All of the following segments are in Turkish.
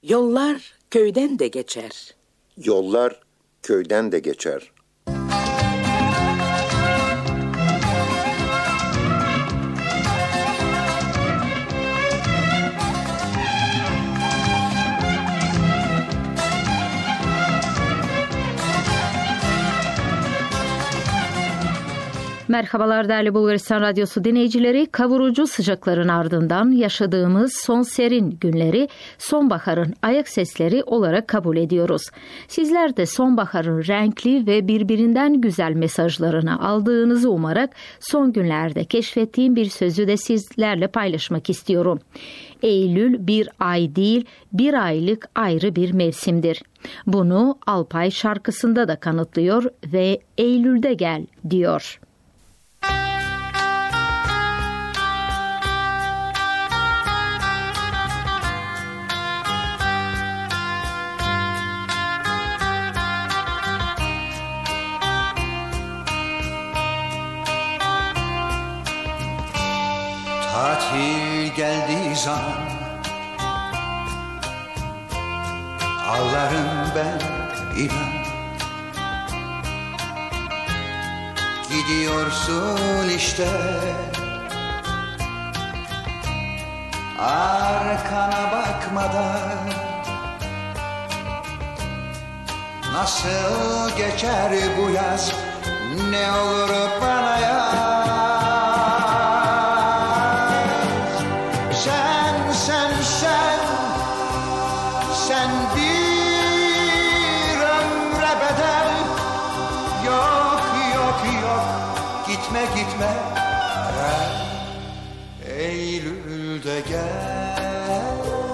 Yollar köyden de geçer. Yollar köyden de geçer. Merhabalar değerli Bulgaristan Radyosu dinleyicileri. Kavurucu sıcakların ardından yaşadığımız son serin günleri sonbaharın ayak sesleri olarak kabul ediyoruz. Sizler de sonbaharın renkli ve birbirinden güzel mesajlarını aldığınızı umarak son günlerde keşfettiğim bir sözü de sizlerle paylaşmak istiyorum. Eylül bir ay değil, bir aylık ayrı bir mevsimdir. Bunu Alpay şarkısında da kanıtlıyor ve Eylül'de gel diyor. Tatil geldiği zaman ağlarım ben inan. Gidiyorsun işte, arkana bakmadan. Nasıl geçer bu yaz, ne olur bana yaz. Sen bir ömre bedel. Yok, gitme Eylül'de gel.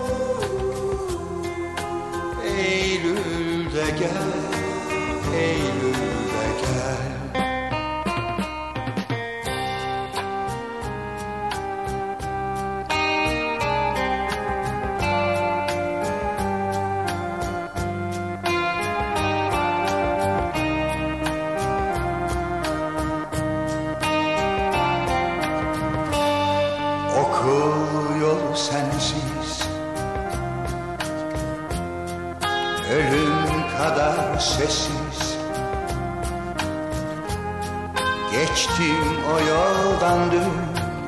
Eylül'de gel. Eylül'de gel. Okul yolu sensiz, ölüm kadar sessiz. Geçtim o yoldan dün,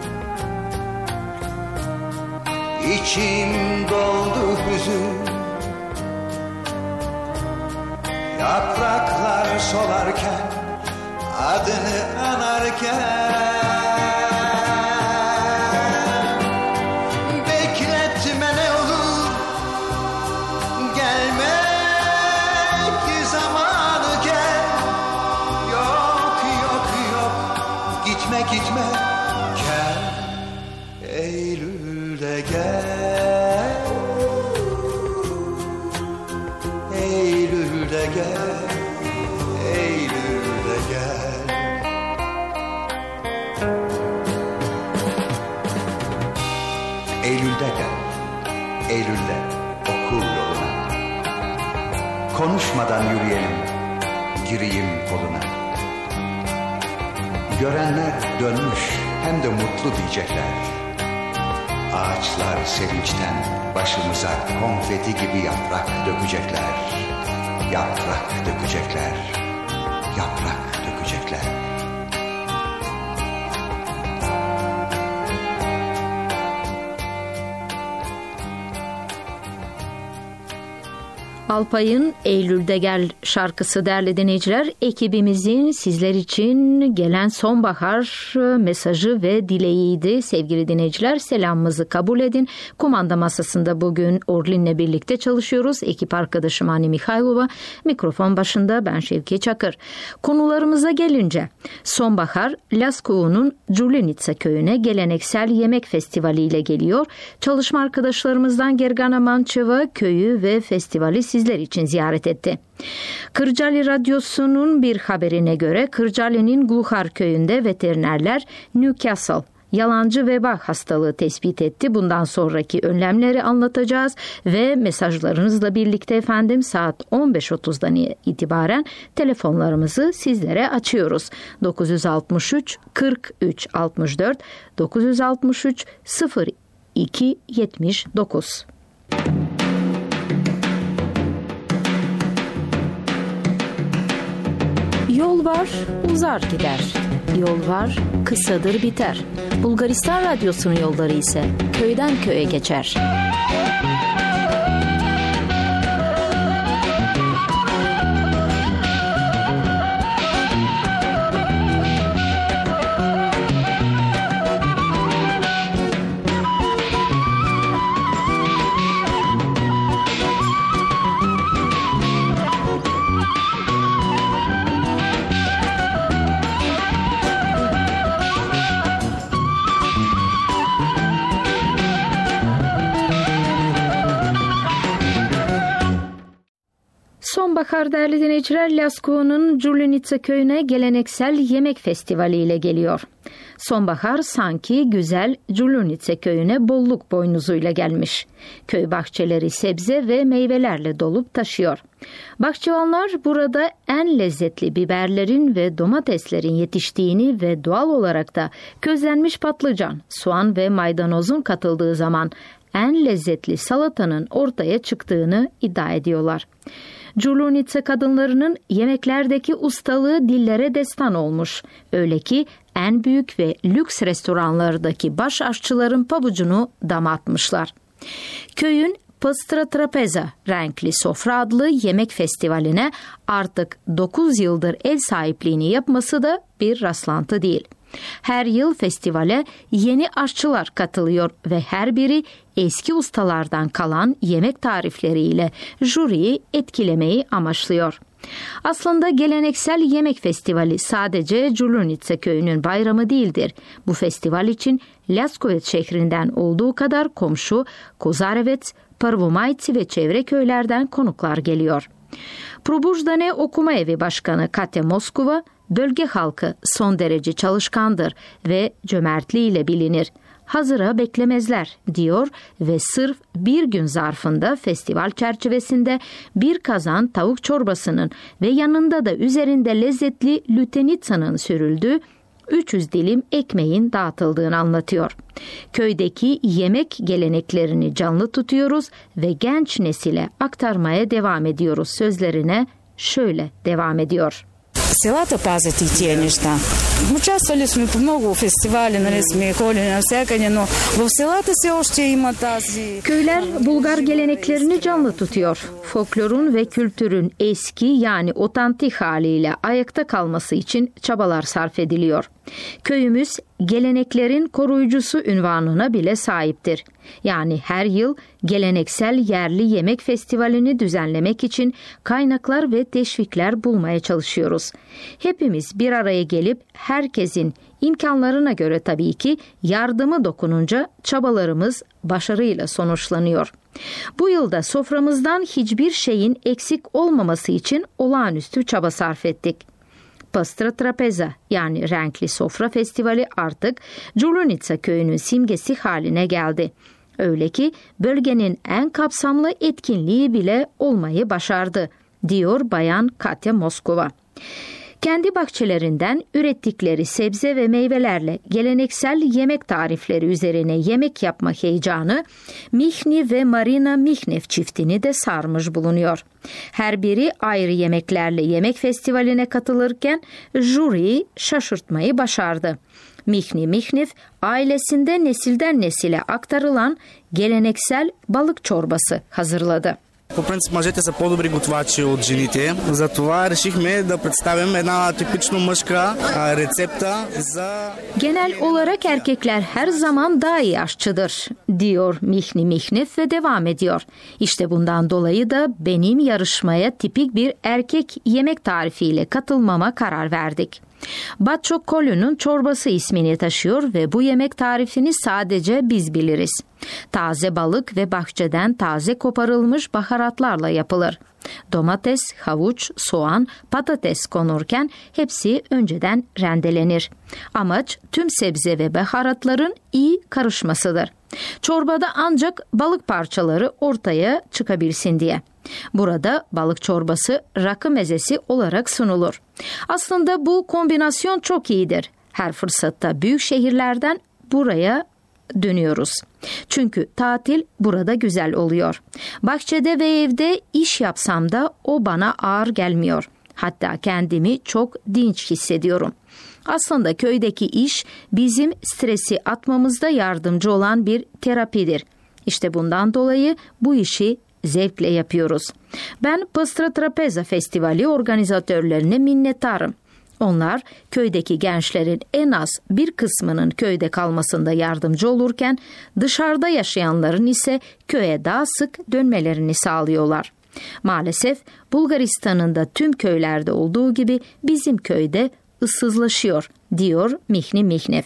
içim doldu hüzün. Yapraklar solarken, adını anarken. Gitme, gel, Eylül'de gel. Eylül'de gel, Eylül'de gel. Eylül'de gel, Eylül'de okul yoluna. Konuşmadan yürüyelim, gireyim koluna. Görenler dönmüş, hem de mutlu diyecekler. Ağaçlar sevinçten başımıza konfeti gibi yaprak dökecekler. Yaprak dökecekler, yaprak dökecekler. Alpay'ın Eylül'de Gel şarkısı değerli dinleyiciler, ekibimizin sizler için gelen sonbahar mesajı ve dileğiydi. Sevgili dinleyiciler, selamımızı kabul edin. Kumanda masasında bugün Orlin'le birlikte çalışıyoruz. Ekip arkadaşım Ani Mikhailova, mikrofon başında ben Şevki Çakır. Konularımıza gelince, sonbahar Laskov'un Julinitsa köyüne geleneksel yemek festivali ile geliyor. Çalışma arkadaşlarımızdan Gergana Mançeva köyü ve festivali sizler için ziyaret etti. Kırcaali Radyosu'nun bir haberine göre Kırcaali'nin Gluhar köyünde veterinerler Newcastle yalancı veba hastalığı tespit etti. Bundan sonraki önlemleri anlatacağız ve mesajlarınızla birlikte efendim saat 15.30'dan itibaren telefonlarımızı sizlere açıyoruz. 963 43 64 963 02 79. Yol var, uzar gider. Yol var, kısadır biter. Bulgaristan Radyosu'nun yolları ise köyden köye geçer. Sonbahar değerli dinleyiciler, Laskova'nın Julinica köyüne geleneksel yemek festivali ile geliyor. Sonbahar sanki güzel Julinica köyüne bolluk boynuzuyla gelmiş. Köy bahçeleri sebze ve meyvelerle dolup taşıyor. Bahçıvanlar burada en lezzetli biberlerin ve domateslerin yetiştiğini ve doğal olarak da közlenmiş patlıcan, soğan ve maydanozun katıldığı zaman en lezzetli salatanın ortaya çıktığını iddia ediyorlar. Julinica kadınlarının yemeklerdeki ustalığı dillere destan olmuş. Öyle ki en büyük ve lüks restoranlardaki baş aşçıların pabucunu dama atmışlar. Köyün Păstra Trapeza renkli sofra adlı yemek festivaline artık 9 yıldır ev sahipliğini yapması da bir rastlantı değil. Her yıl festivale yeni aşçılar katılıyor ve her biri eski ustalardan kalan yemek tarifleriyle jüriyi etkilemeyi amaçlıyor. Aslında geleneksel yemek festivali sadece Julinica köyünün bayramı değildir. Bu festival için Laskovets şehrinden olduğu kadar komşu Kozarevets, Prvomajci ve çevre köylerden konuklar geliyor. Probujdane Okuma Evi Başkanı Katja Moskova, bölge halkı son derece çalışkandır ve cömertliğiyle bilinir. Hazıra beklemezler diyor ve sırf bir gün zarfında festival çerçevesinde bir kazan tavuk çorbasının ve yanında da üzerinde lezzetli lütenitsa'nın sürüldüğü 300 dilim ekmeğin dağıtıldığını anlatıyor. Köydeki yemek geleneklerini canlı tutuyoruz ve genç nesile aktarmaya devam ediyoruz sözlerine şöyle devam ediyor. Селата пазят и тия неща. Участвали сме по много фестивали, нали сме ходили навсякъде, но в селата все още има тази... Köyler Bulgar geleneklerini canlı tutuyor. Folklorun ve kültürün eski yani otantik haliyle ayakta kalması için çabalar sarf ediliyor. Köyümüz geleneklerin koruyucusu unvanına bile sahiptir. Yani her yıl geleneksel yerli yemek festivalini düzenlemek için kaynaklar ve teşvikler bulmaya çalışıyoruz. Hepimiz bir araya gelip herkesin imkanlarına göre tabii ki yardımı dokununca çabalarımız başarıyla sonuçlanıyor. Bu yılda soframızdan hiçbir şeyin eksik olmaması için olağanüstü çaba sarf ettik. Păstra Trapeza yani renkli sofra festivali artık Julinica köyünün simgesi haline geldi. Öyle ki bölgenin en kapsamlı etkinliği bile olmayı başardı, diyor Bayan Katja Moskova. Kendi bahçelerinden ürettikleri sebze ve meyvelerle geleneksel yemek tarifleri üzerine yemek yapma heyecanı Mihni ve Marina Mihnev çiftini de sarmış bulunuyor. Her biri ayrı yemeklerle yemek festivaline katılırken jüriyi şaşırtmayı başardı. Mihni Mihnev ailesinde nesilden nesile aktarılan geleneksel balık çorbası hazırladı. По принцип, мъжете са по-добри готвачи от жените. Затова решихме да представим една типично мъжка рецепта за... Genel olarak erkekler her zaman daha iyi aşçıdır, diyor Mihni Mihnev ve devam ediyor. İşte bundan dolayı da benim yarışmaya tipik bir erkek yemek tarifiyle katılmama karar verdik. Batçokkolunun çorbası ismini taşıyor ve bu yemek tarifini sadece biz biliriz. Taze balık ve bahçeden taze koparılmış baharatlarla yapılır. Domates, havuç, soğan, patates konurken hepsi önceden rendelenir. Amaç tüm sebze ve baharatların iyi karışmasıdır. Çorbada ancak balık parçaları ortaya çıkabilsin diye. Burada balık çorbası rakı mezesi olarak sunulur. Aslında bu kombinasyon çok iyidir. Her fırsatta büyük şehirlerden buraya dönüyoruz. Çünkü tatil burada güzel oluyor. Bahçede ve evde iş yapsam da o bana ağır gelmiyor. Hatta kendimi çok dinç hissediyorum. Aslında köydeki iş bizim stresi atmamızda yardımcı olan bir terapidir. İşte bundan dolayı bu işi zevkle yapıyoruz. Ben Păstră Trapeza Festivali organizatörlerine minnettarım. Onlar köydeki gençlerin en az bir kısmının köyde kalmasında yardımcı olurken dışarıda yaşayanların ise köye daha sık dönmelerini sağlıyorlar. Maalesef Bulgaristan'ın da tüm köylerde olduğu gibi bizim köyde ıssızlaşıyor, diyor Mihni Mihnev.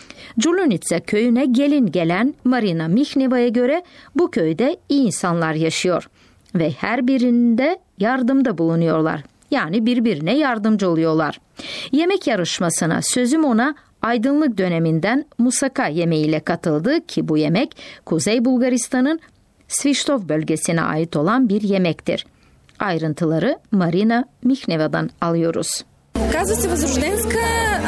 Đulonica köyüne gelin gelen Marina Mihneva'ya göre bu köyde iyi insanlar yaşıyor ve her birinde yardımda bulunuyorlar. Yani birbirine yardımcı oluyorlar. Yemek yarışmasına sözüm ona aydınlık döneminden musaka yemeğiyle katıldı ki bu yemek Kuzey Bulgaristan'ın Svištov bölgesine ait olan bir yemektir. Ayrıntıları Marina Mihneva'dan alıyoruz. Казва се Възрожденска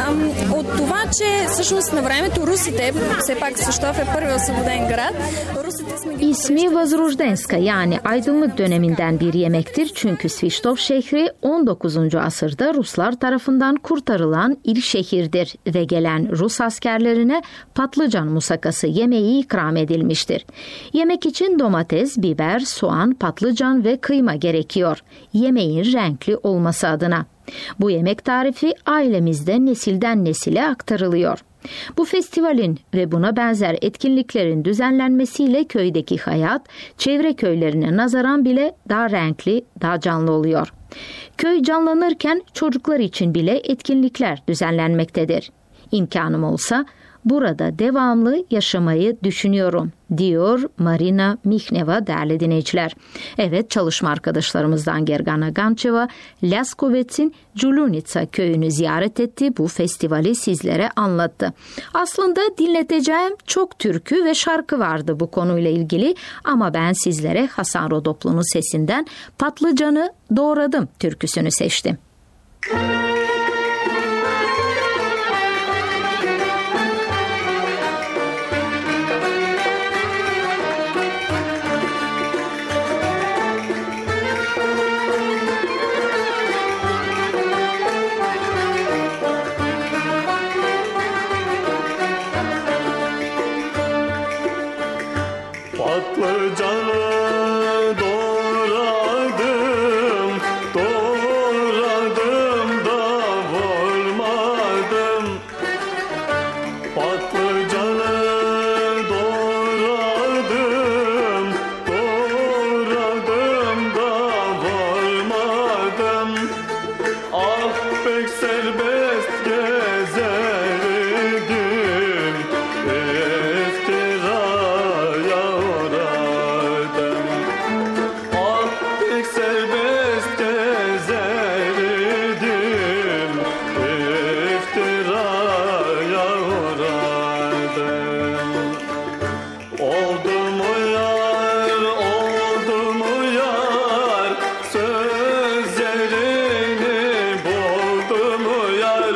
от това, че всъщност на времето русите, все пак Свищов е първият освободен град, русите сме ги... İsmi Возрожденска yani aydınlık döneminden bir yemektir. Çünkü Svištov şehri 19. asırda Ruslar tarafından kurtarılan ilk şehirdir ve gelen Rus askerlerine patlıcan musakası yemeği ikram edilmiştir. Yemek için domates, biber, soğan, patlıcan ve kıyma gerekiyor. Yemeğin renkli olması adına. Bu yemek tarifi ailemizde nesilden nesile aktarılıyor. Bu festivalin ve buna benzer etkinliklerin düzenlenmesiyle köydeki hayat, çevre köylerine nazaran bile daha renkli, daha canlı oluyor. Köy canlanırken çocuklar için bile etkinlikler düzenlenmektedir. İmkanım olsa burada devamlı yaşamayı düşünüyorum, diyor Marina Mihneva değerli dinleyiciler. Evet, çalışma arkadaşlarımızdan Gergana Gančeva, Laskovec'in Đulonica köyünü ziyaret etti, bu festivali sizlere anlattı. Aslında dinleteceğim çok türkü ve şarkı vardı bu konuyla ilgili ama ben sizlere Hasan Rodoplu'nun sesinden Patlıcanı Doğradım türküsünü seçtim. Patlıcanı doğradım, doğradım da vurmadım. Patlıcanı doğradım, doğradım da vurmadım. Ah pek serbest gezerdim, iftiraya uğradım. Ah pek serbest gezerdim, iftiraya uğradım. Oldum uyar, sözlerini buldum uyar.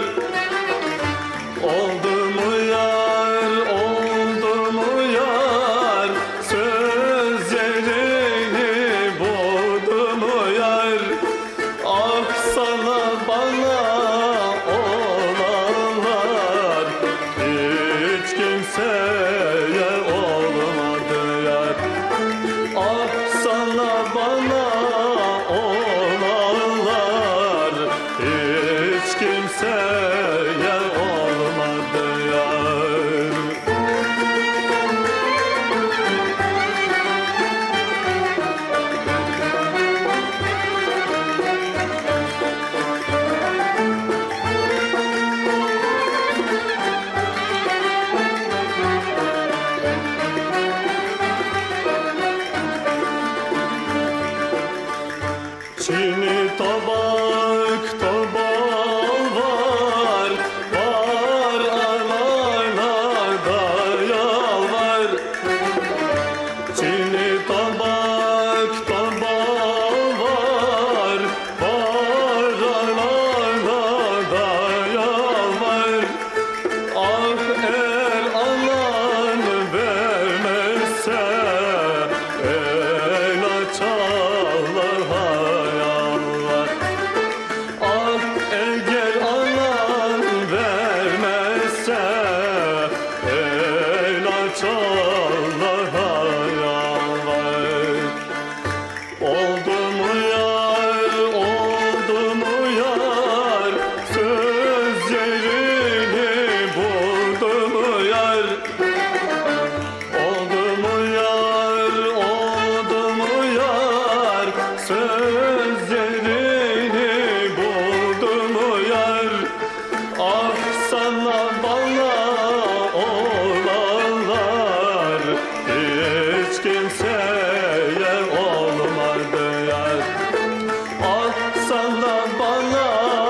Oldum uyar, sözlerini buldum uyar. Ah sana bana olanlar hiç kimseye olmadı yar. Ah sana bana olanlar hiç kimseye olmadı yar. Çini tabak var, var analarda yal var. Çini tabak var, var analarda yal var. Ah eğer anan vermezse el açarlar hayallar. sözlerini buldum yar. Ah sana bana olanlar hiç kimseye olmadı yar. Ah sana bana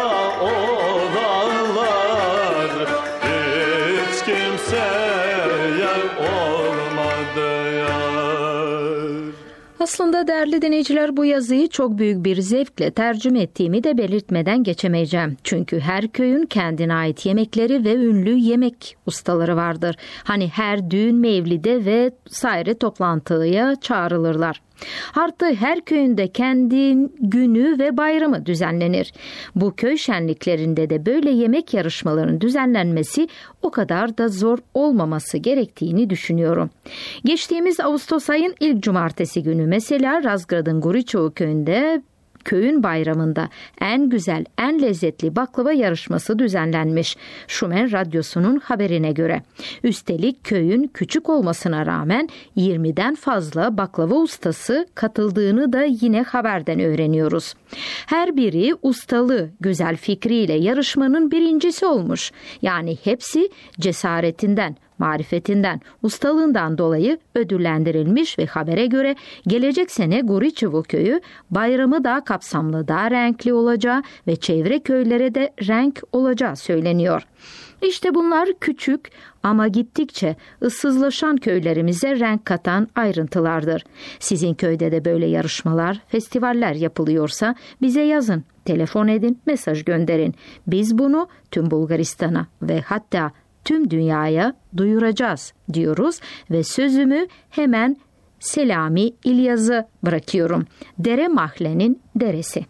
olanlar hiç kimseye olmadı yar. Aslında değerli dinleyiciler, bu yazıyı çok büyük bir zevkle tercüme ettiğimi de belirtmeden geçemeyeceğim. Çünkü her köyün kendine ait yemekleri ve ünlü yemek ustaları vardır. Hani her düğün, mevlide ve saire toplantıya çağrılırlar. Artı her köyünde kendi günü ve bayramı düzenlenir. Bu köy şenliklerinde de böyle yemek yarışmalarının düzenlenmesi o kadar da zor olmaması gerektiğini düşünüyorum. Geçtiğimiz Ağustos ayın ilk cumartesi günü mesela Razgrad'ın Goriçoğu köyünde köyün bayramında en güzel, en lezzetli baklava yarışması düzenlenmiş Şumen Radyosu'nun haberine göre. Üstelik köyün küçük olmasına rağmen 20'den fazla baklava ustası katıldığını da yine haberden öğreniyoruz. Her biri ustalı, güzel fikriyle yarışmanın birincisi olmuş. Yani hepsi cesaretinden, marifetinden, ustalığından dolayı ödüllendirilmiş ve habere göre gelecek sene Goriçoğu köyü bayramı daha kapsamlı, daha renkli olacağı ve çevre köylere de renk olacağı söyleniyor. İşte bunlar küçük ama gittikçe ıssızlaşan köylerimize renk katan ayrıntılardır. Sizin köyde de böyle yarışmalar, festivaller yapılıyorsa bize yazın, telefon edin, mesaj gönderin. Biz bunu tüm Bulgaristan'a ve hatta tüm dünyaya duyuracağız diyoruz ve sözümü hemen Selami İlyas'a bırakıyorum. Dere Mahle'nin deresi.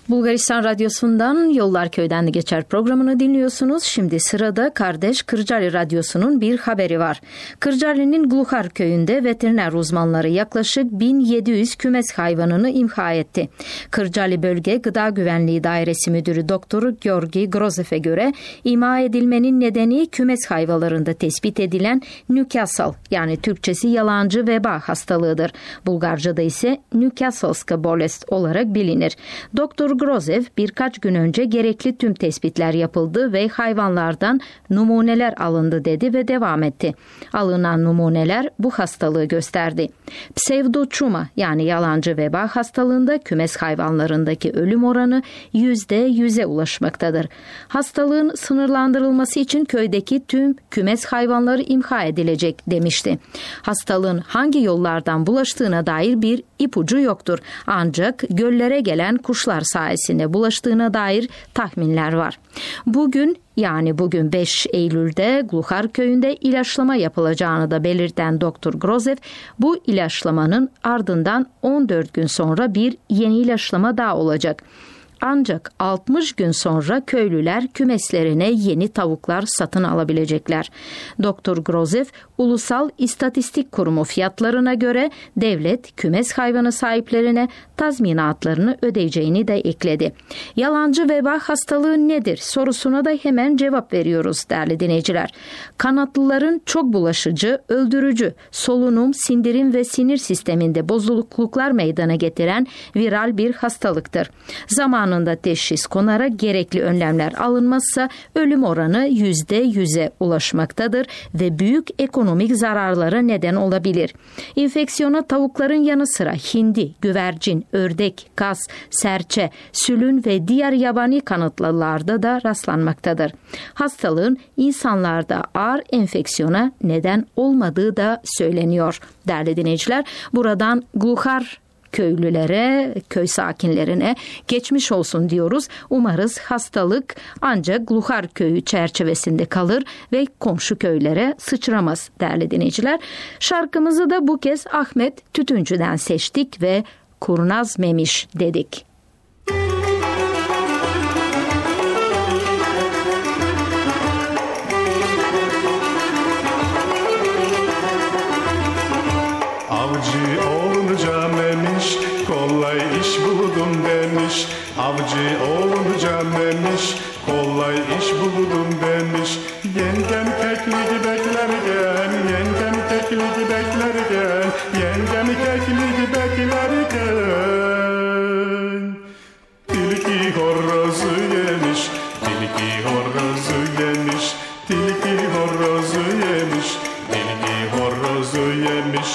Bulgaristan Radyosu'ndan Yollar Köyden de Geçer programını dinliyorsunuz. Şimdi sırada kardeş Kırcaali Radyosu'nun bir haberi var. Kırcaali'nin Gluhar köyünde veteriner uzmanları yaklaşık 1700 kümes hayvanını imha etti. Kırcaali Bölge Gıda Güvenliği Dairesi Müdürü Doktoru Georgi Grozev'e göre imha edilmenin nedeni kümes hayvanlarında tespit edilen Newcastle, yani Türkçesi yalancı veba hastalığıdır. Bulgarca'da ise Newcastleska bolest olarak bilinir. Doktor Grozev birkaç gün önce gerekli tüm tespitler yapıldı ve hayvanlardan numuneler alındı dedi ve devam etti. Alınan numuneler bu hastalığı gösterdi. Psevdoçuma, yani yalancı veba hastalığında kümes hayvanlarındaki ölüm oranı %100'e ulaşmaktadır. Hastalığın sınırlandırılması için köydeki tüm kümes hayvanları imha edilecek demişti. Hastalığın hangi yollardan bulaştığına dair bir ipucu yoktur. Ancak göllere gelen kuşlar sayesinde bulaştığına dair tahminler var. Bugün 5 Eylül'de Gluhar köyünde ilaçlama yapılacağını da belirten Doktor Grozev, bu ilaçlamanın ardından 14 gün sonra bir yeni ilaçlama daha olacak. Ancak 60 gün sonra köylüler kümeslerine yeni tavuklar satın alabilecekler. Doktor Grozev, Ulusal İstatistik Kurumu fiyatlarına göre devlet kümes hayvanı sahiplerine tazminatlarını ödeyeceğini de ekledi. Yalancı veba hastalığı nedir sorusuna da hemen cevap veriyoruz değerli dinleyiciler. Kanatlıların çok bulaşıcı, öldürücü, solunum, sindirim ve sinir sisteminde bozukluklar meydana getiren viral bir hastalıktır. Zamanında teşhis konarak gerekli önlemler alınmazsa ölüm oranı %100'e ulaşmaktadır ve büyük ekonomik zararlara neden olabilir. İnfeksiyona tavukların yanı sıra hindi, güvercin, ördek, kaz, serçe, sülün ve diğer yabani kanatlılarda da rastlanmaktadır. Hastalığın insanlarda ağır enfeksiyona neden olmadığı da söyleniyor. Değerli dinleyiciler, buradan Gluhar köylülere, köy sakinlerine geçmiş olsun diyoruz. Umarız hastalık ancak Gluhar köyü çerçevesinde kalır ve komşu köylere sıçramaz değerli dinleyiciler. Şarkımızı da bu kez Ahmet Tütüncü'den seçtik ve Kurnaz Memiş dedik. Avcı olunca memiş, kolay iş buldum demiş. Avcı olunca memiş, kolay iş buldum demiş. Yengem keklik beklerken, yengem keklik beklerken, yengem keklik beklerken. Tilki horozu yemiş, tilki horozu yemiş, tilki horozu yemiş, tilki horozu yemiş.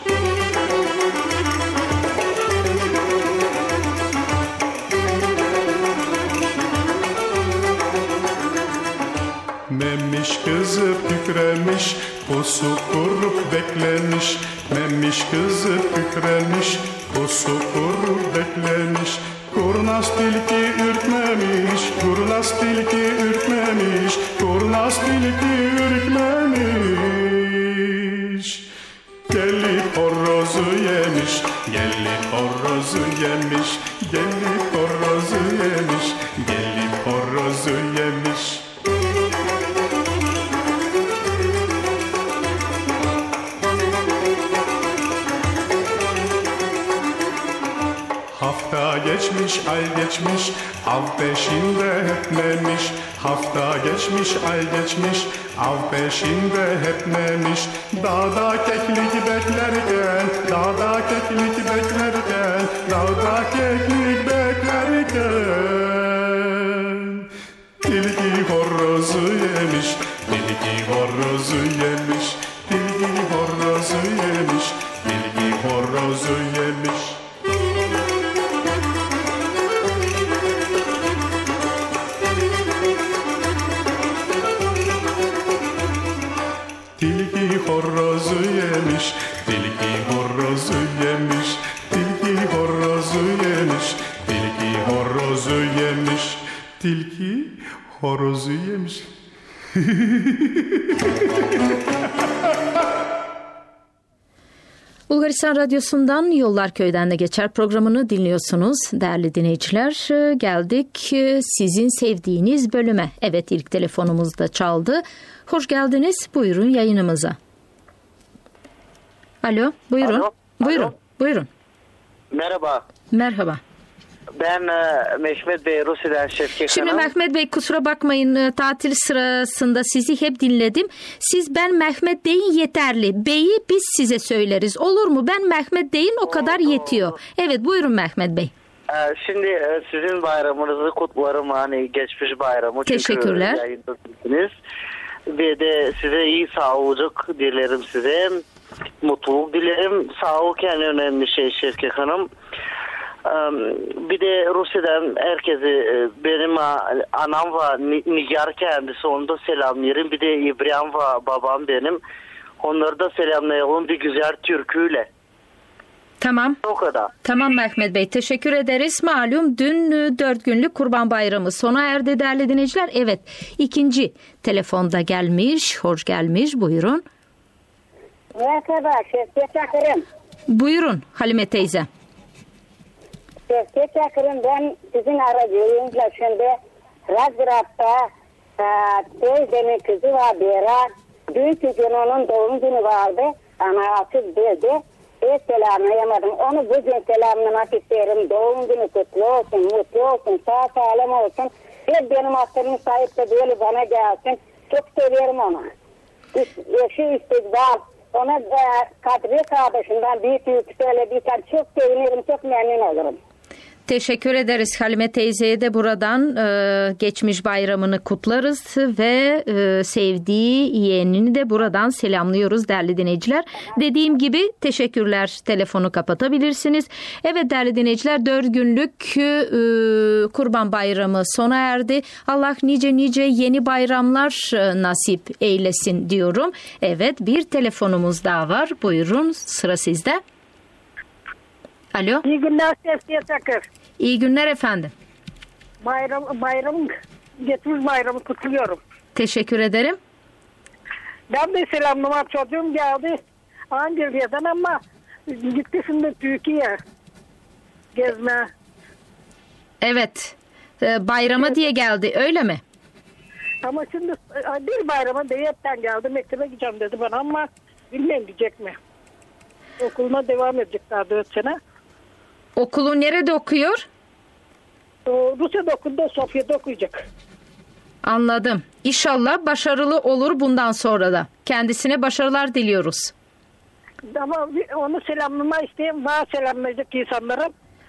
Memiş kızı kükremiş, pusu kurup beklemiş. Memiş kızı kükremiş, pusu kurup beklemiş. Kurnaz tilki ürkmemiş, kurnaz tilki ürkmemiş, kurnaz tilki ürkmemiş. Gelip horozu yemiş, gelip horozu yemiş, gelip horozu yemiş, gelip horozu yemiş. Hafta geçmiş, ay geçmiş, av peşinde hep memiş. Hafta geçmiş, ay geçmiş, av peşinde hep memiş. Dağda keklik beklerken, dağda keklik beklerken, dağda keklik beklerken. Tilki horozu yemiş, tilki horozu yemiş, tilki horozu yemiş, tilki horozu yemiş. Tilki horozu yemiş, tilki horozu yemiş, tilki horozu yemiş, tilki horozu yemiş, tilki horozu yemiş. Bulgaristan Radyosu'ndan Yollar Köyden de Geçer programını dinliyorsunuz değerli dinleyiciler. Geldik sizin sevdiğiniz bölüme. Evet, ilk telefonumuz da çaldı. Hoş geldiniz. Buyurun yayınımıza. Alo, buyurun. Alo. Buyurun. Alo. Buyurun. Merhaba. Merhaba. Ben Mehmet Bey, Rusya'dan Şevket Şimdi Hanım. Mehmet Bey, kusura bakmayın, tatil sırasında sizi hep dinledim. Siz ben Mehmet deyin yeterli. Bey'i biz size söyleriz. Olur mu? Ben Mehmet deyin, o kadar yetiyor. Evet, buyurun Mehmet Bey. Şimdi sizin bayramınızı kutlarım, hani geçmiş bayramı. Teşekkürler. Çünkü yayındasınız. Ve de size iyi sağlık dilerim size. Mutluluk dilerim. Sağlık en önemli şey Şevket Hanım. Bir de Rusya'dan herkese benim anam ve Nigar kendisi, onu da selamlarım. Bir de İbrahim ve babam benim. Onları da selamlayalım bir güzel türküyle. Tamam. O kadar. Tamam Mehmet Bey, teşekkür ederiz. Malum dün 4 günlük Kurban Bayramı sona erdi değerli dinleyiciler. Evet, ikinci telefonda gelmiş. Hoş gelmiş. Buyurun. Merhaba, Şevket Çakır'ım. Buyurun Halime teyze. Şevket Çakır'ım, ben sizin aracılığınızla şimdi Razgrad'da teyzemin kızı var Bera. Dünkü gün onun doğum günü vardı. Ama açık dedi. Selamlayamadım. Onu bugün selamlamak isterim. Doğum günü kutlu olsun, mutlu olsun, sağ salim olsun. Ve benim aklımın sahip de böyle bana gelsin. Çok seviyorum onu. Eşi istikbal. Ona Kadri kardeşimden büyük söylediysen çok sevinirim, çok memnun olurum. Teşekkür ederiz Halime teyzeye de buradan geçmiş bayramını kutlarız ve sevdiği yeğenini de buradan selamlıyoruz değerli dinleyiciler. Dediğim gibi teşekkürler, telefonu kapatabilirsiniz. Evet değerli dinleyiciler, 4 günlük Kurban Bayramı sona erdi. Allah nice yeni bayramlar nasip eylesin diyorum. Evet, bir telefonumuz daha var. Buyurun, sıra sizde. Alo. İyi günler Şevket Çakır. İyi günler efendim. Bayram geçmiş bayramı kutluyorum. Teşekkür ederim. Ben de selamlamak, çocuğum geldi Antalya'dan ama gitti şimdi Türkiye gezme. Evet. Bayrama diye geldi, öyle mi? Ama şimdi bir bayrama diyetten geldi, mektebe gideceğim dedi bana ama bilmem gidecek mi. Okuluna devam edecek daha 4 sene. Okulu nerede okuyor? Rusya'da okulda, Sofya'da okuyacak. Anladım. İnşallah başarılı olur bundan sonra da. Kendisine başarılar diliyoruz. Ama onu selamlama isteyeyim. Daha selamlayacak insanlara.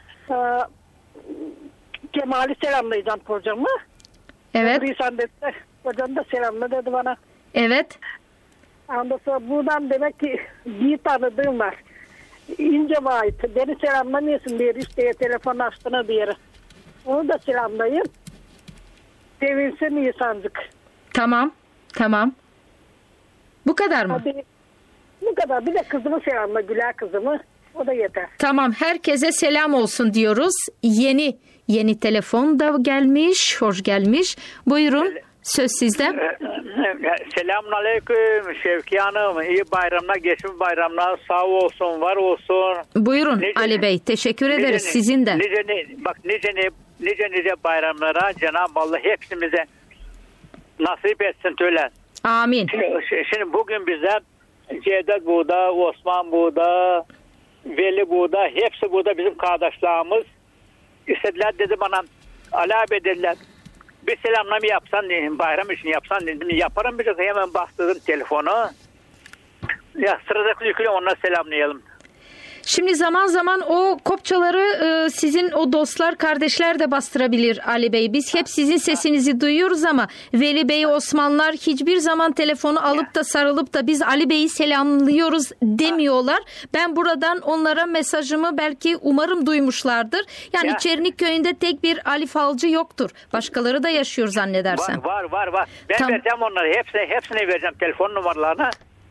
Kemal'i selamlayacağım kocamı. Evet. İnsan dedi, kocam da selamla dedi bana. Evet. Ondan sonra buradan demek ki bir tanıdığım var. İnce ait. Beni selamlamıyorsun diye işte telefon açtığına diye. Onu da selamlayayım. Sevinsin insancık. Tamam. Bu kadar mı? Hadi, bu kadar. Bir de kızımı selamla, Güler kızımı. O da yeter. Tamam, herkese selam olsun diyoruz. Yeni telefon da gelmiş. Hoş gelmiş. Buyurun. Söz sizde. Selamünaleyküm Şevki Hanım. İyi bayramlar, geçmiş bayramlar. Sağ olsun, var olsun. Buyurun Ali Bey. Teşekkür ederiz. Sizin de. Nice bayramlara Cenab-ı Allah hepsimize nasip etsin tölen. Amin. Şimdi bugün bize Cevdet burada, Osman burada, Veli burada, hepsi burada bizim kardeşlerimiz. İstediler dedi bana, Ali abi dediler. Bir selamlama yapsan, bayram için yapsan dedim. Yaparım, bir de hemen bastırdım telefonu. Ya sıradaki yükle onunla selamlayalım. Şimdi zaman zaman o kopçaları sizin o dostlar, kardeşler de bastırabilir Ali Bey. Biz hep sizin sesinizi duyuyoruz ama Veli Bey, Osmanlar hiçbir zaman telefonu alıp da sarılıp da biz Ali Bey'i selamlıyoruz demiyorlar. Ben buradan onlara mesajımı belki umarım duymuşlardır. Yani Çernik köyünde tek bir Ali Falcı yoktur. Başkaları da yaşıyor zannedersem. Var. Ben vereceğim onları. Hepsine vereceğim telefon numaralarını.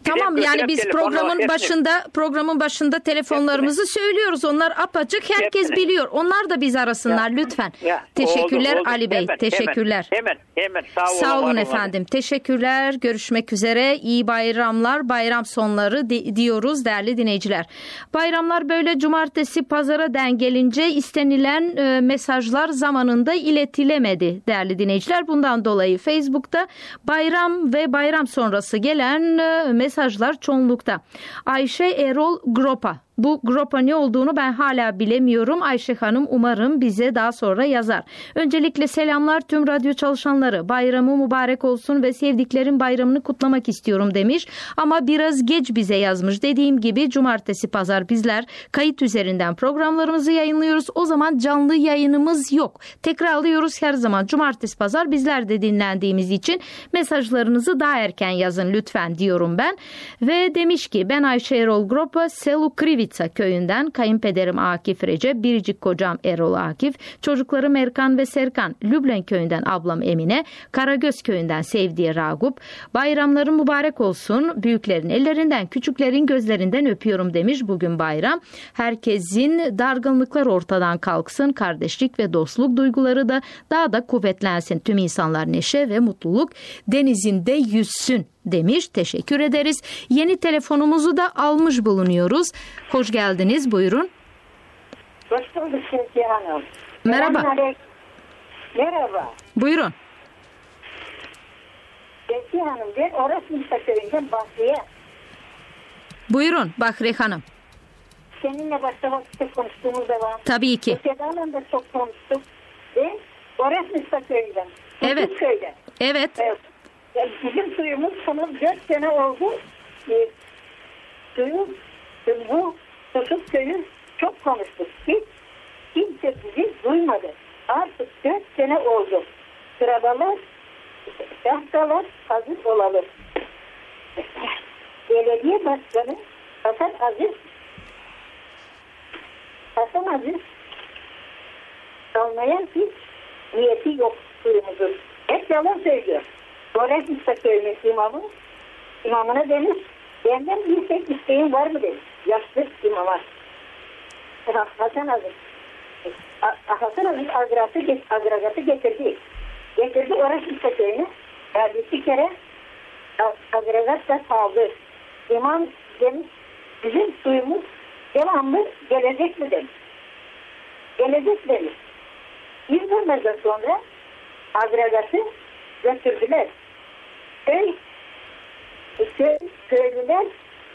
Tamam, yani biz programın başında telefonlarımızı söylüyoruz. Onlar apaçık, herkes biliyor. Onlar da biz arasınlar lütfen. Teşekkürler oldu. Ali Bey. Teşekkürler. Hemen. Sağ olun efendim. Teşekkürler. Görüşmek üzere. İyi bayramlar, bayram sonları diyoruz değerli dinleyiciler. Bayramlar böyle cumartesi pazara denk gelince istenilen mesajlar zamanında iletilemedi değerli dinleyiciler. Bundan dolayı Facebook'ta bayram ve bayram sonrası gelen mesajlar çoğunlukta. Ayşe Erol Gropa. Bu Gropa ne olduğunu ben hala bilemiyorum. Ayşe Hanım umarım bize daha sonra yazar. Öncelikle selamlar tüm radyo çalışanları. Bayramı mübarek olsun ve sevdiklerin bayramını kutlamak istiyorum demiş. Ama biraz geç bize yazmış. Dediğim gibi cumartesi pazar bizler kayıt üzerinden programlarımızı yayınlıyoruz. O zaman canlı yayınımız yok. Tekrarlıyoruz her zaman. Cumartesi pazar bizler de dinlendiğimiz için mesajlarınızı daha erken yazın lütfen diyorum ben. Ve demiş ki ben Ayşe Erol Gropa, Selu Krivica köyünden, kayınpederim Akif Recep, biricik kocam Erol Akif, çocuklarım Erkan ve Serkan, Lüblen köyünden ablam Emine, Karagöz köyünden Sevdiye Ragup, bayramların mübarek olsun, büyüklerin ellerinden, küçüklerin gözlerinden öpüyorum demiş. Bugün bayram. Herkesin dargınlıklar ortadan kalksın, kardeşlik ve dostluk duyguları da daha da kuvvetlensin. Tüm insanlar neşe ve mutluluk denizinde yüzsün demiş. Teşekkür ederiz. Yeni telefonumuzu da almış bulunuyoruz. Hoş geldiniz. Buyurun. Hoş bulduk Şevki Hanım. Merhaba. Merhaba. Buyurun. Şevki Hanım, ben Orasmış'ta köyünden Bahriye. Buyurun Bahriye Hanım. Seninle başta vakitte konuştuğumuz zaman. Tabii ki. Ötedan'la da çok konuştuk. Ben Orasmış'ta köyünden. Evet. Köyden. Evet. Yani bizim suyumuz son 4 sene oldu. Bu susuz köyü çok konuştuk. Hiç kimse bizi duymadı. Artık 4 sene oldu. Sıradalar, tahtalar hazır olalım. Belediye Başkanı Hasan Aziz almaya hiç niyeti yok suyumuzun. Hep yalan söylüyor. Orasmış'ta köyünün imamına demiş, benden bir tek isteğin var mı demiş. Yaşlı imama. Hasan Aziz agregatı getirdi. Getirdi Orasmış'ta köyüne. Bir kere agregat da kaldı. İmam demiş, bizim suyumuz devamlı gelecek mi demiş. Gelecek demiş. Bir günlerden sonra agregatı götürdüler. Köylüler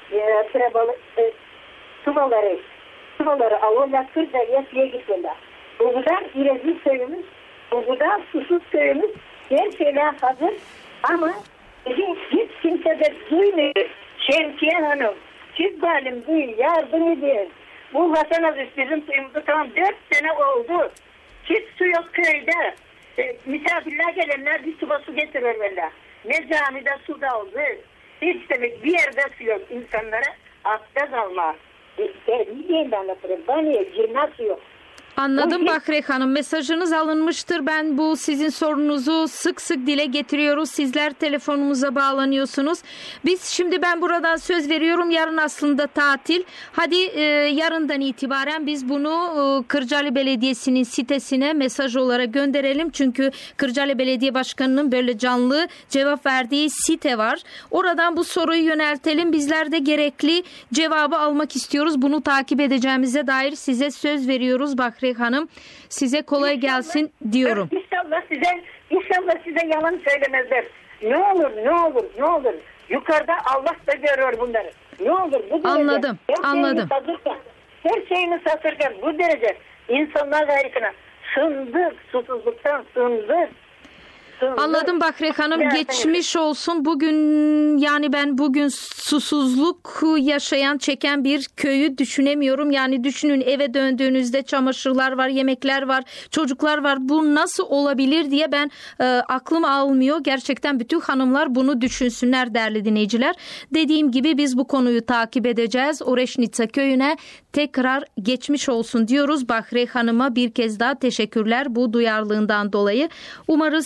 suvaları alırlar, Kırdarı'ya suya gidiyorlar. Buradan İrezli köyümüz, buradan susuz köyümüz, her şeyler hazır ama hiç kimse de duymuyor. Şemsiye Hanım, siz zalim duyun, yardım edin. Bu Hasan Aziz bizim suyumuzu tam 4 sene oldu. Hiç su yok köyde. Misafirler gelenler bir su getirirler. Ne camide su da oldu. Hiç demek bir yerde su yok insanlara. Abdest alma. Ne diyeyim ben anlatırım. Bana girmez su yok. Anladım Bahriye Hanım. Mesajınız alınmıştır. Ben bu sizin sorunuzu sık sık dile getiriyoruz. Sizler telefonumuza bağlanıyorsunuz. Ben buradan söz veriyorum. Yarın aslında tatil. Hadi yarından itibaren biz bunu Kırcaali Belediyesi'nin sitesine mesaj olarak gönderelim. Çünkü Kırcaali Belediye Başkanı'nın böyle canlı cevap verdiği site var. Oradan bu soruyu yöneltelim. Bizler de gerekli cevabı almak istiyoruz. Bunu takip edeceğimize dair size söz veriyoruz Bahriye Hanım. Size kolay gelsin diyorum. İnşallah size yalan söylemezler. Ne olur. Yukarıda Allah da görüyor bunları. Ne olur bu derece. Anladım. Her şeyini satırken bu derece insanlar gayrısına sındık, susuzluktan sındık. Anladım Bahriye Hanım. Geçmiş olsun. Ben bugün susuzluk çeken bir köyü düşünemiyorum. Yani düşünün, eve döndüğünüzde çamaşırlar var, yemekler var, çocuklar var. Bu nasıl olabilir diye aklım almıyor. Gerçekten bütün hanımlar bunu düşünsünler değerli dinleyiciler. Dediğim gibi biz bu konuyu takip edeceğiz. Oreşnica köyüne tekrar geçmiş olsun diyoruz. Bahriye Hanım'a bir kez daha teşekkürler bu duyarlılığından dolayı. Umarız Bulgaristan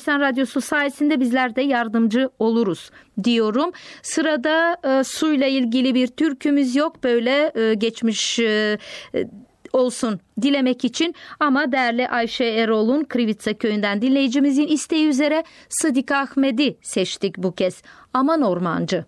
Bulgaristan Radyosu sayesinde bizler de yardımcı oluruz diyorum. Sırada suyla ilgili bir türkümüz yok. Böyle geçmiş olsun dilemek için, ama değerli Ayşe Erol'un Krivitsa köyünden dinleyicimizin isteği üzere Sıdık Ahmet'i seçtik bu kez. Aman Ormancı.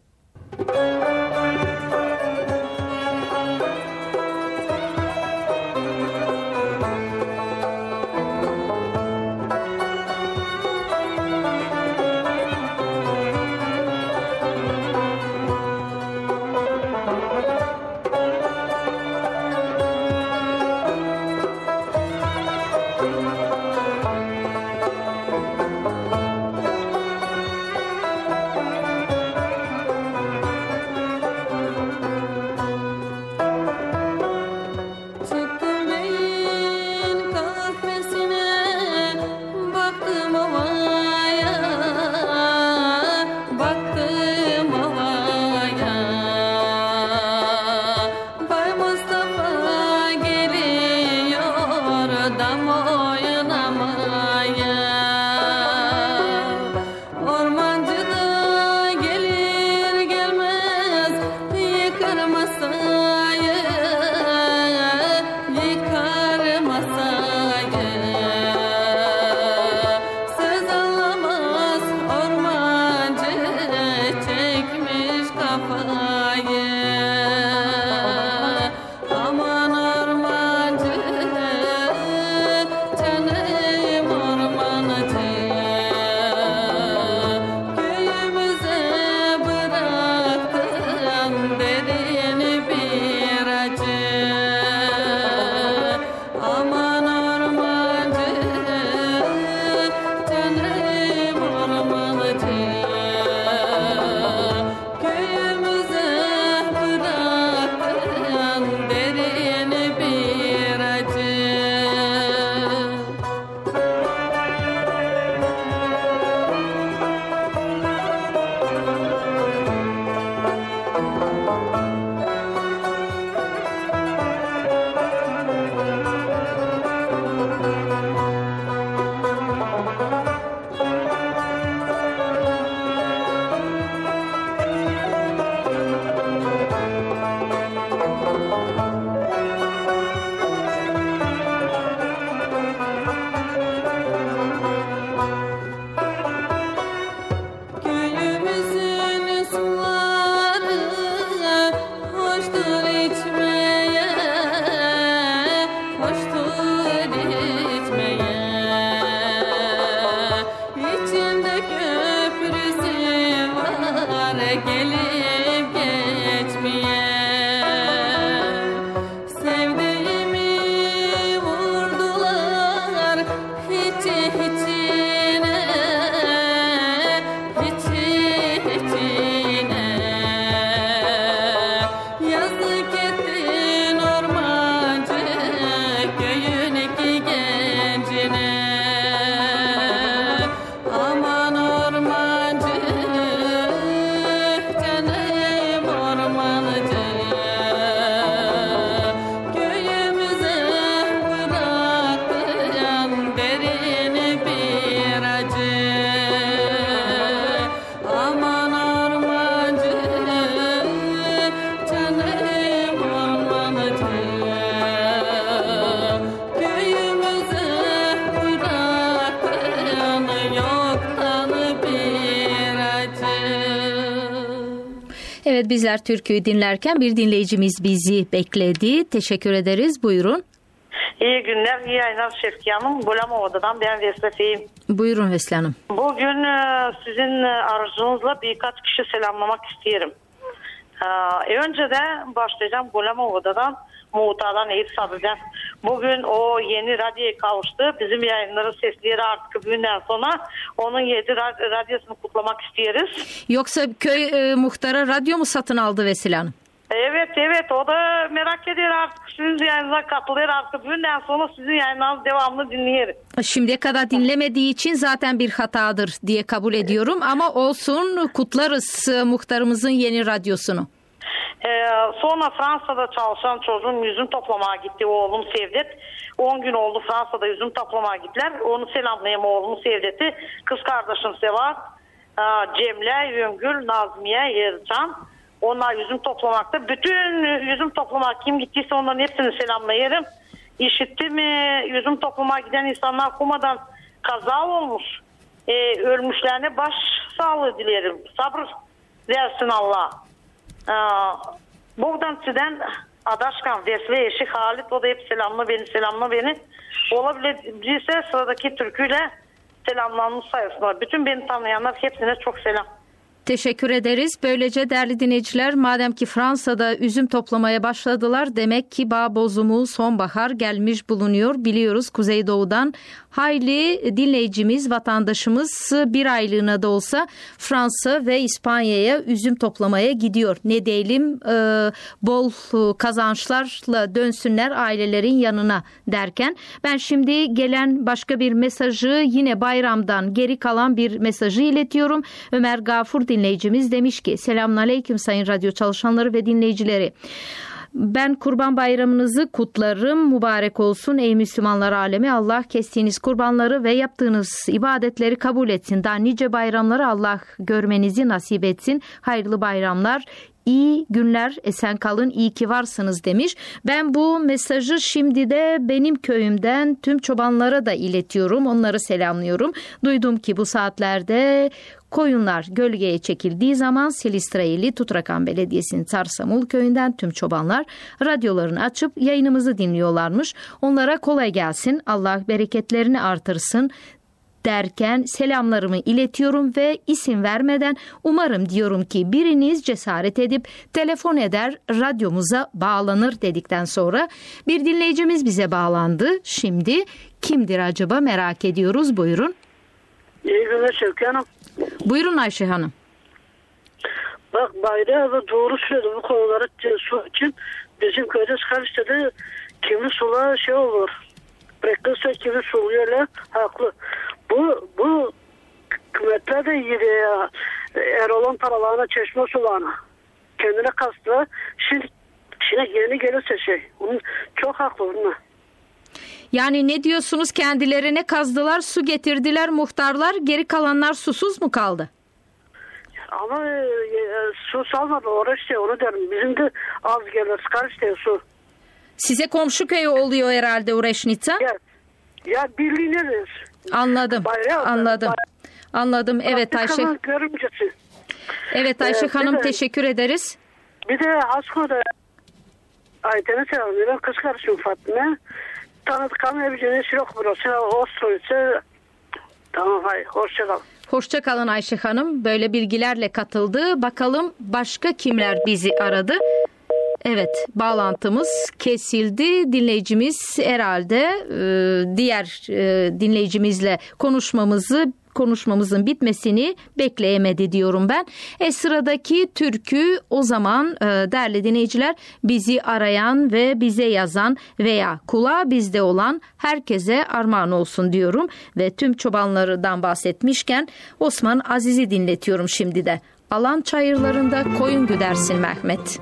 Evet, bizler türküyü dinlerken bir dinleyicimiz bizi bekledi. Teşekkür ederiz. Buyurun. İyi günler, iyi yayınlar Şevkiye Hanım. Golamova'dan ben Veslefeyim. Buyurun Vesle Hanım. Bugün sizin arzunuzla birkaç kişi selamlamak isterim. Önce de başlayacağım Golamova'dan, Muğta'dan Eyüp Sadı'dan. Bugün o yeni radyoya kavuştu. Bizim yayınları sesleri artık bugünden sonra onun yeni radyosunu kutlamak isteriz. Yoksa köy muhtarı radyo mu satın aldı Vesile Hanım? Evet, o da merak ediyor artık sizin yayınınıza katılıyor, artık bugünden sonra sizin yayınlarınızı devamlı dinleyelim. Şimdiye kadar dinlemediği için zaten bir hatadır diye kabul ediyorum, ama olsun, kutlarız muhtarımızın yeni radyosunu. Sonra Fransa'da çalışan çocuğun yüzüm toplamaya gitti oğlum Sevdet. 10 gün oldu Fransa'da yüzüm toplamaya gittiler. Onu selamlayayım oğlumu Sevdet'i. Kız kardeşim Sevat, Cemile, Yöngül, Nazmiye, Yercan. Onlar yüzüm toplamakta. Bütün yüzüm toplamak kim gittiyse onların hepsini selamlayarım. İşitti mi yüzüm toplamaya giden insanlar kumadan kaza olmuş. Ölmüşlerine baş sağlığı dilerim. Sabır versin Allah. Buradan sizden Adaşkan, Vesve eşi Halit, o da hep selamla beni. Olabilirse sıradaki türküyle selamlanmış sayısınlar. Bütün beni tanıyanlar hepsine çok selam. Teşekkür ederiz. Böylece değerli dinleyiciler, madem ki Fransa'da üzüm toplamaya başladılar, demek ki bağ bozumu, sonbahar gelmiş bulunuyor. Biliyoruz Kuzeydoğu'dan hayli dinleyicimiz, vatandaşımız bir aylığına da olsa Fransa ve İspanya'ya üzüm toplamaya gidiyor. Ne diyelim, bol kazançlarla dönsünler ailelerin yanına derken, ben şimdi gelen başka bir mesajı, yine bayramdan geri kalan bir mesajı iletiyorum. Ömer Gafur dinleyicimiz demiş ki, selamünaleyküm sayın radyo çalışanları ve dinleyicileri. Ben Kurban Bayramınızı kutlarım. Mübarek olsun ey Müslümanlar alemi. Allah kestiğiniz kurbanları ve yaptığınız ibadetleri kabul etsin. Daha nice bayramları Allah görmenizi nasip etsin. Hayırlı bayramlar. İyi günler, esen kalın, iyi ki varsınız demiş. Ben bu mesajı şimdi de benim köyümden tüm çobanlara da iletiyorum. Onları selamlıyorum. Duydum ki bu saatlerde koyunlar gölgeye çekildiği zaman Silistra Tutrakan Belediyesi'nin Sarsamul köyünden tüm çobanlar radyolarını açıp yayınımızı dinliyorlarmış. Onlara kolay gelsin, Allah bereketlerini artırsın derken selamlarımı iletiyorum ve isim vermeden umarım diyorum ki biriniz cesaret edip telefon eder, radyomuza bağlanır dedikten sonra bir dinleyicimiz bize bağlandı. Şimdi kimdir acaba merak ediyoruz. Buyurun. İyi günler Şevki Hanım. Buyurun Ayşe Hanım. Bak Bayrağı doğru söyledi bu konuları su için bizim köyde Sıkarış'ta kimi sular şey olur. Bırakırsa kimi suluyorlar haklı. Bu hükümetler de iyi ya. Erol'un paralarına, çeşme sularına. Kendine kastı. Şimdi yeni gelirse onun çok haklı bunlar. Yani ne diyorsunuz, kendilerine kazdılar, su getirdiler muhtarlar, geri kalanlar susuz mu kaldı? Ama su salmadı orası onu derim. Bizim de az gelir, Sıkarış'ta su. Size komşu köyü oluyor herhalde Ureşnica. Ya bildiğiniz. Anladım. Anladım. Evet Ayşe. Evet Ayşe Hanım, teşekkür ederiz. Bir de Asko'da Ayten'e selamlıyorum. Kız kardeşim Fatma. Tanıdıklarım evciliğiniz yok burası. Ostroy'sa tamam, hayır. Hoşçakalın. Hoşçakalın Ayşe Hanım. Böyle bilgilerle katıldı. Bakalım başka kimler bizi aradı? Evet, bağlantımız kesildi. Dinleyicimiz herhalde diğer dinleyicimizle konuşmamızın bitmesini bekleyemedi diyorum ben. Sıradaki türkü o zaman değerli dinleyiciler, bizi arayan ve bize yazan veya kulağı bizde olan herkese armağan olsun diyorum. Ve tüm çobanlardan bahsetmişken Osman Aziz'i dinletiyorum şimdi de. Alan çayırlarında koyun güdersin Mehmet.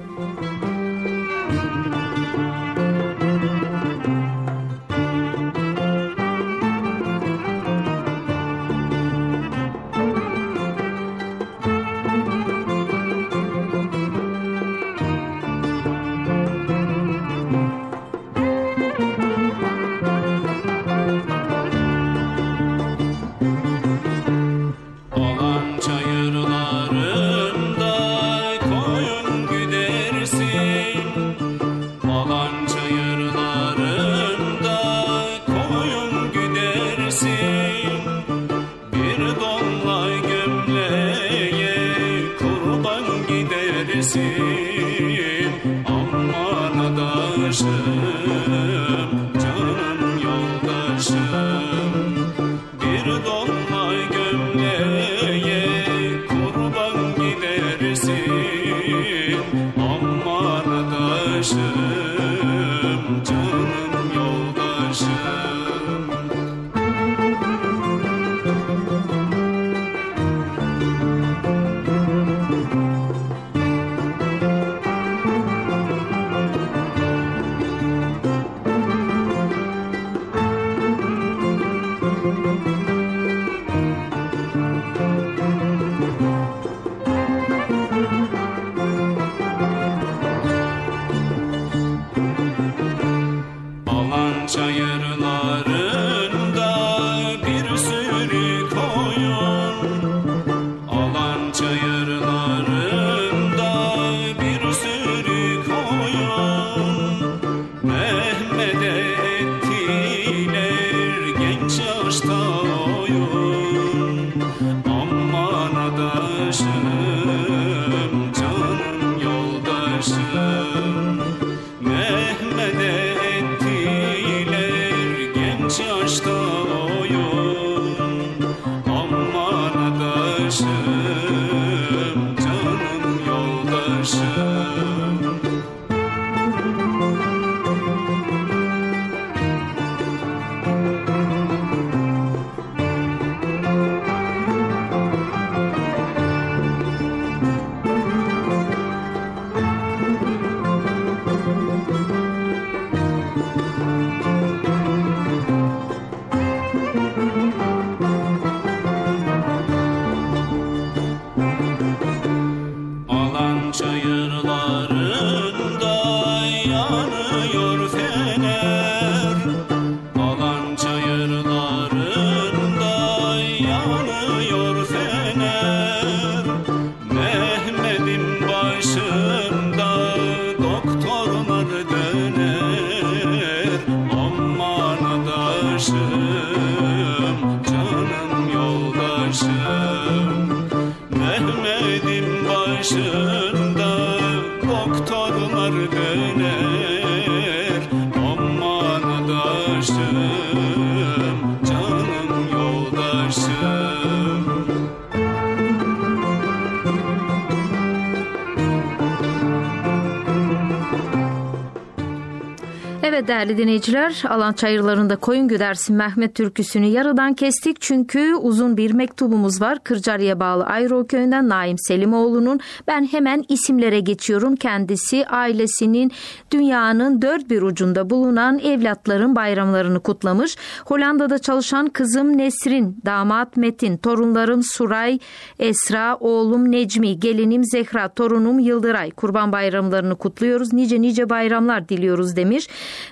Evet değerli dinleyiciler, Alan Çayırları'nda Koyun Güdersin Mehmet türküsünü yarıdan kestik çünkü uzun bir mektubumuz var. Kırcaali'ye bağlı Ayrol Köyü'nden Naim Selimoğlu'nun. Ben hemen isimlere geçiyorum. Kendisi ailesinin dünyanın dört bir ucunda bulunan evlatların bayramlarını kutlamış. Hollanda'da çalışan kızım Nesrin, damat Metin, torunlarım Suray, Esra, oğlum Necmi, gelinim Zehra, torunum Yıldıray. Kurban bayramlarını kutluyoruz. Nice bayramlar diliyoruz demiş.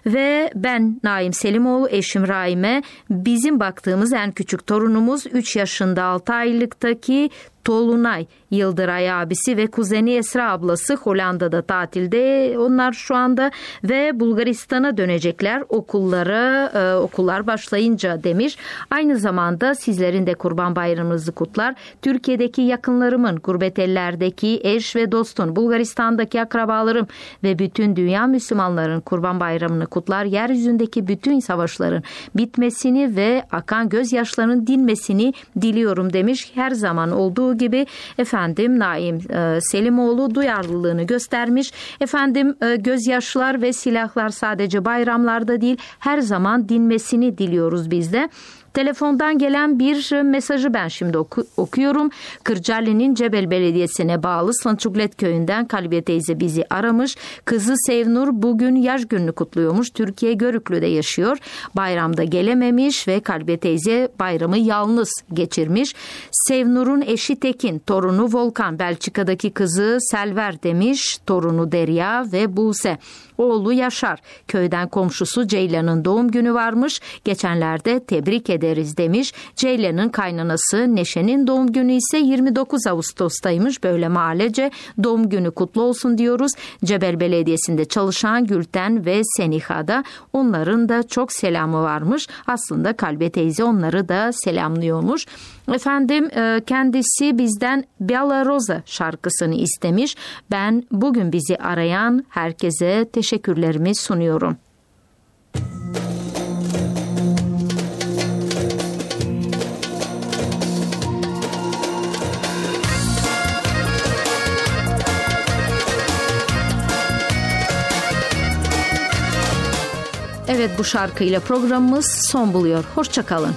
Ve ben Naim Selimoğlu, eşim Raime, bizim baktığımız en küçük torunumuz 3 yaşında 6 aylıktaki Tolunay Yıldıray abisi ve kuzeni Esra ablası Hollanda'da tatilde. Onlar şu anda ve Bulgaristan'a dönecekler okullar başlayınca demiş. Aynı zamanda sizlerin de Kurban Bayramınızı kutlar. Türkiye'deki yakınlarımın, gurbet ellerdeki eş ve dostun, Bulgaristan'daki akrabalarım ve bütün dünya Müslümanların Kurban Bayramını kutlar. Yeryüzündeki bütün savaşların bitmesini ve akan gözyaşlarının dinmesini diliyorum demiş. Her zaman olduğu gibi Naim Selimoğlu duyarlılığını göstermiş. Gözyaşlar ve silahlar sadece bayramlarda değil, her zaman dinmesini diliyoruz biz de. Telefondan gelen bir mesajı ben şimdi okuyorum. Kırcaali'nin Cebel Belediyesi'ne bağlı Slançuklet Köyü'nden Kalbiye teyze bizi aramış. Kızı Sevnur bugün yaş gününü kutluyormuş. Türkiye Görüklü'de yaşıyor. Bayramda gelememiş ve Kalbiye teyze bayramı yalnız geçirmiş. Sevnur'un eşi Tekin, torunu Volkan, Belçika'daki kızı Selver demiş. Torunu Derya ve Buse. Oğlu Yaşar, köyden komşusu Ceylan'ın doğum günü varmış. Geçenlerde tebrik ederiz demiş. Ceylan'ın kaynanası Neşe'nin doğum günü ise 29 Ağustos'taymış. Böyle mahallece doğum günü kutlu olsun diyoruz. Cebel Belediyesi'nde çalışan Gülten ve Seniha'da onların da çok selamı varmış. Aslında Kalbe teyze onları da selamlıyormuş. Kendisi bizden Bella Rosa şarkısını istemiş. Ben bugün bizi arayan herkese teşekkürlerimi sunuyorum. Evet, bu şarkıyla programımız son buluyor. Hoşça kalın.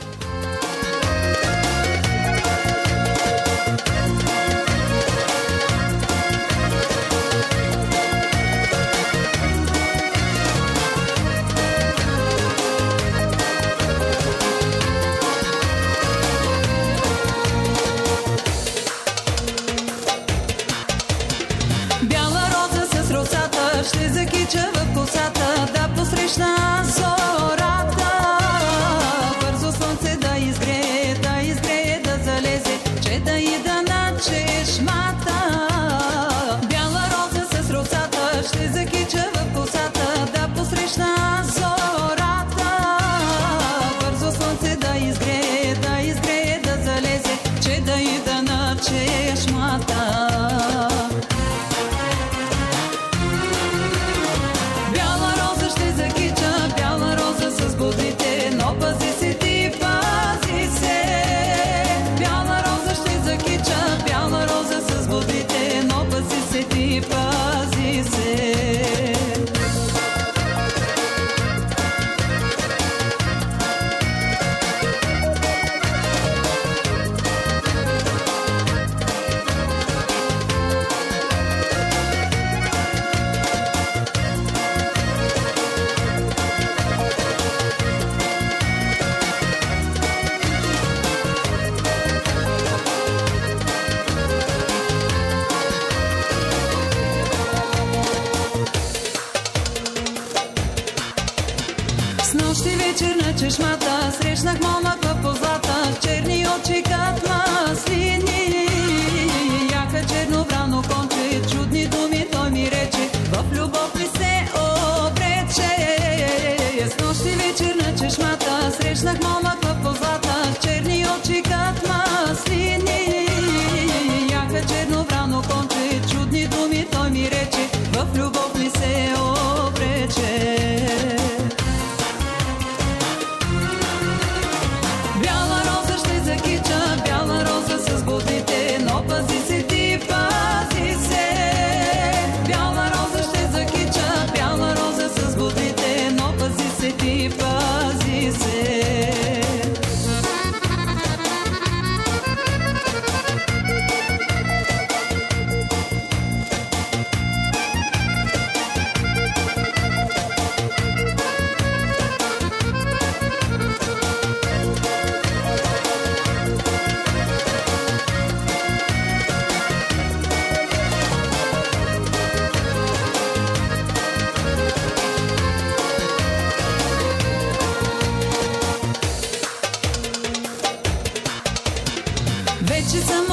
Вече съм